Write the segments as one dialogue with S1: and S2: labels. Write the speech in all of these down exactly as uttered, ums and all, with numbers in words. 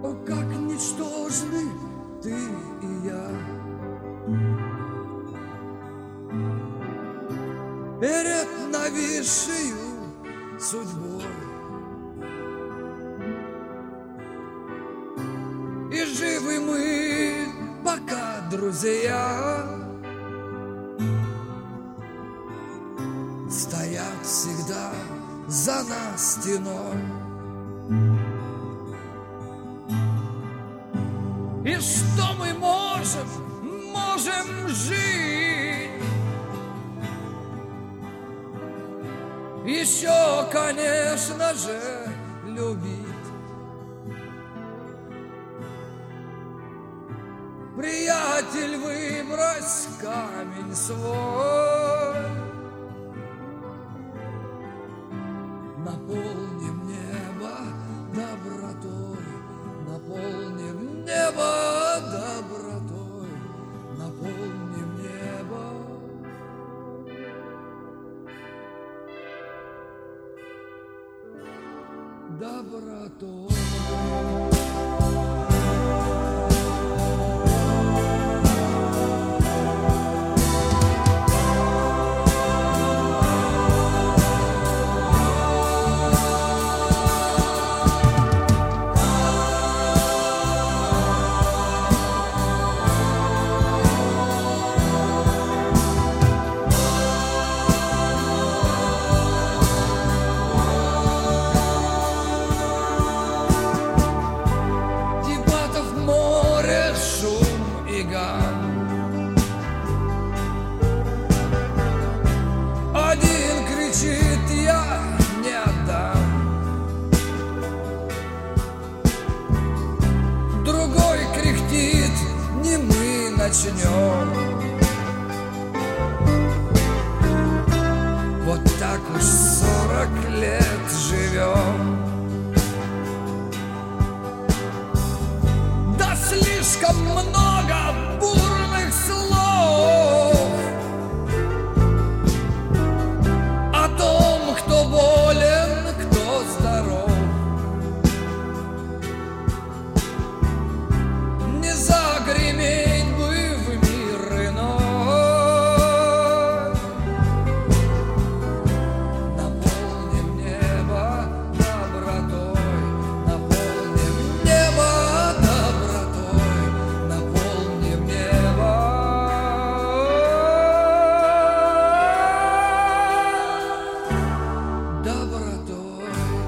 S1: О, как ничтожны ты и я перед нависшей судьбой, и живы мы, пока, друзья, стоят всегда за нас стеной. И что мы можем, можем жить? Еще, конечно же, любить. Приятель, выбрось камень свой, наполним небо добротой, наполним небо добротой, наполним небо добротой. Один кричит: я не отдам, другой кряхтит: не мы начнем. Вот так уж сорок лет живем. Да слишком много бурных слов о том, кто болен, кто здоров. Не загреметь бы в мир иной. Наполним небо добротой, наполним небо добротой, наполним небо добротой.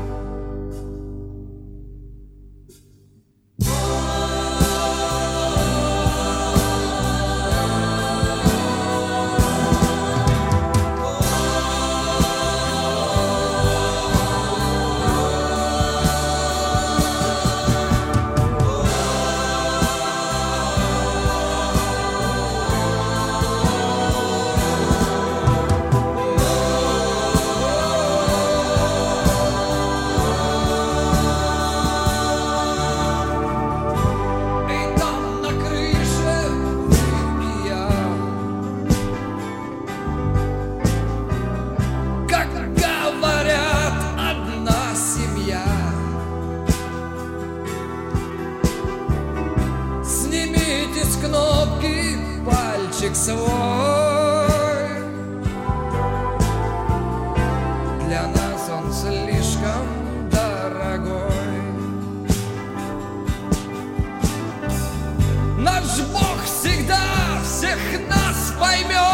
S1: Снимите с кнопки пальчик свой. Для нас он слишком дорогой. Наш Бог всегда всех нас поймет.